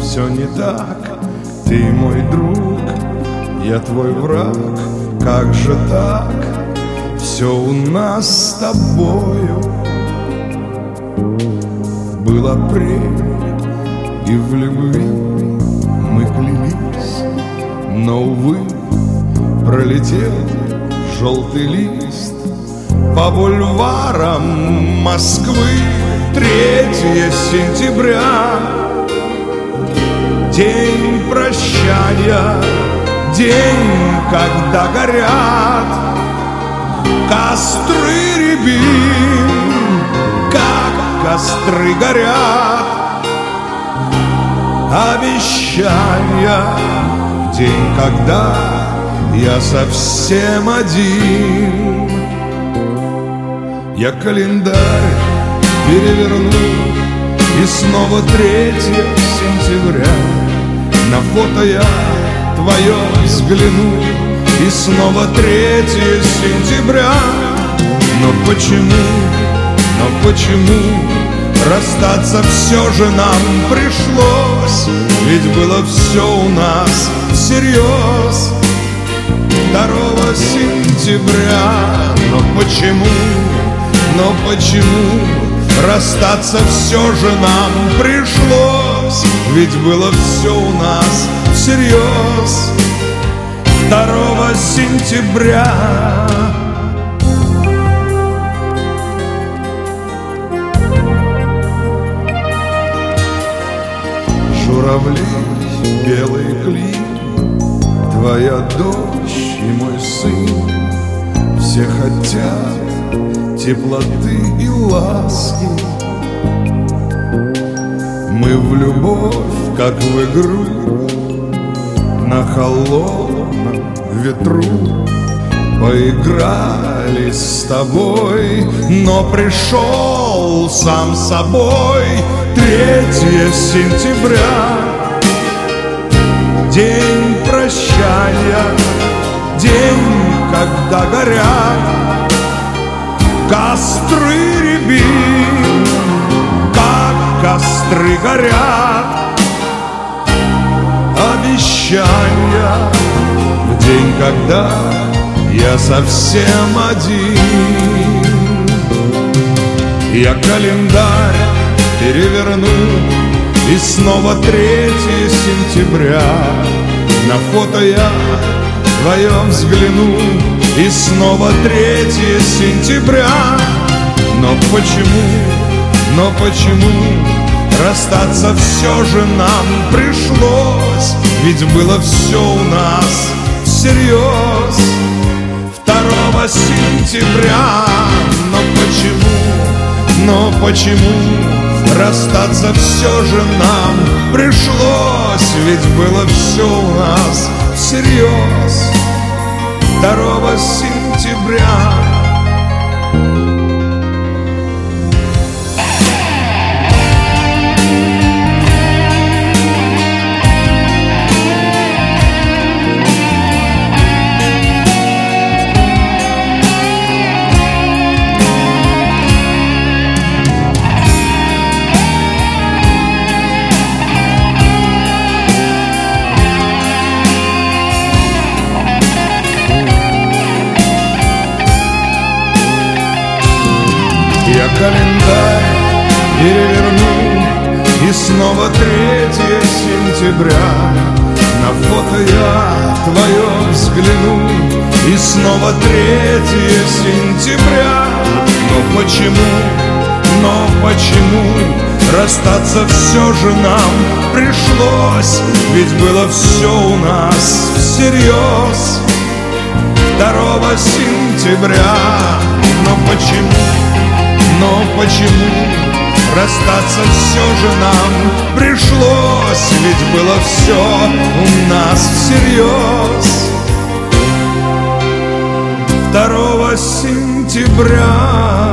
все не так. Ты мой друг, я твой враг. Как же так? Все у нас с тобою. Был апрель, и в любви мы клялись, но, увы, пролетел желтый лист по бульварам Москвы. 3 сентября, день прощания, день, когда горят костры рябин, как костры горят обещания. День, когда я совсем один. Я календарь переверну, и снова 3 сентября. На фото я твое взгляну, и снова 3 сентября. Но почему расстаться все же нам пришлось? Ведь было все у нас всерьез 2 сентября. Но почему расстаться все же нам пришлось? Ведь было все у нас всерьез 2 сентября. Журавли, белый клин, твоя дочь и мой сын. Все хотят теплоты и ласки. Мы в любовь, как в игру, на холодном ветру поиграли с тобой, но пришел сам собой 3 сентября. День прощания, день, когда горят костры рябин, как костры горят обещания. В день, когда я совсем один. Я календарь переверну, и снова 3 сентября. На фото я твое взгляну, и снова 3 сентября. Но почему расстаться все же нам пришлось? Ведь было все у нас всерьез 2 сентября. Но почему расстаться все же нам пришлось? Ведь было все у нас всерьез 2 сентября. Я календарь переверну, и снова 3 сентября. На фото я твое взгляну, и снова 3 сентября. Но почему расстаться все же нам пришлось? Ведь было все у нас всерьез 2 сентября. Но почему расстаться все же нам пришлось? Ведь было все у нас всерьез 2 сентября.